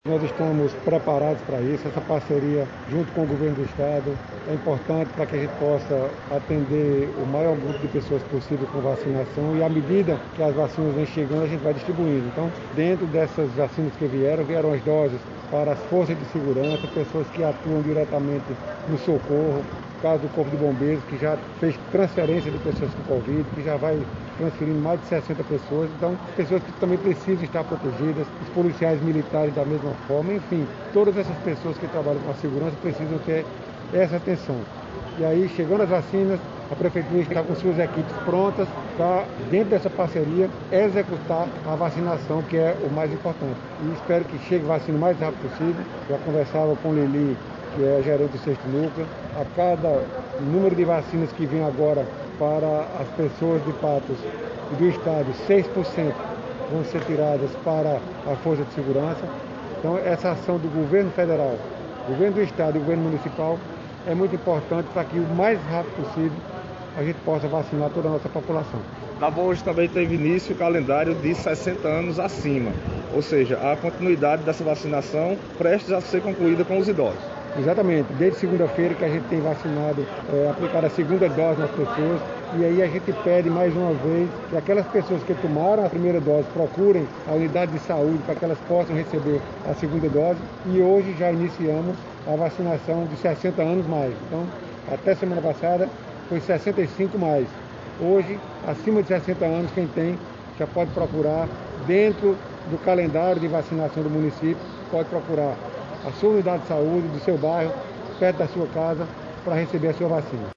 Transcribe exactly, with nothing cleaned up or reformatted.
Nós estamos preparados para isso, essa parceria junto com o governo do estado é importante para que a gente possa atender o maior grupo de pessoas possível com vacinação e à medida que as vacinas vêm chegando a gente vai distribuindo. Então, dentro dessas vacinas que vieram, vieram as doses para as forças de segurança, pessoas que atuam diretamente no socorro, no caso do Corpo de Bombeiros, que já fez transferência de pessoas com Covid, que já vai transferindo mais de sessenta pessoas, então pessoas que também precisam estar protegidas, os policiais militares da mesma forma, enfim, todas essas pessoas que trabalham com a segurança precisam ter essa atenção. E aí, chegando as vacinas, a Prefeitura está com suas equipes prontas para, dentro dessa parceria, executar a vacinação, que é o mais importante. E espero que chegue vacina o mais rápido possível. Já conversava com Lili, que é gerente do sexto núcleo. A cada número de vacinas que vem agora para as pessoas de Patos e do estado, seis por cento vão ser tiradas para a Força de Segurança. Então, essa ação do governo federal, governo do estado e governo municipal é muito importante para que o mais rápido possível a gente possa vacinar toda a nossa população. Na Boa hoje também teve início o calendário de sessenta anos acima, ou seja, a continuidade dessa vacinação prestes a ser concluída com os idosos. Exatamente, desde segunda-feira que a gente tem vacinado, é, aplicado a segunda dose nas pessoas, e aí a gente pede mais uma vez que aquelas pessoas que tomaram a primeira dose procurem a unidade de saúde para que elas possam receber a segunda dose, e hoje já iniciamos a vacinação de sessenta anos mais. Então, até semana passada foi sessenta e cinco mais. Hoje, acima de sessenta anos, quem tem já pode procurar dentro do calendário de vacinação do município, pode procurar a sua unidade de saúde do seu bairro, perto da sua casa, para receber a sua vacina.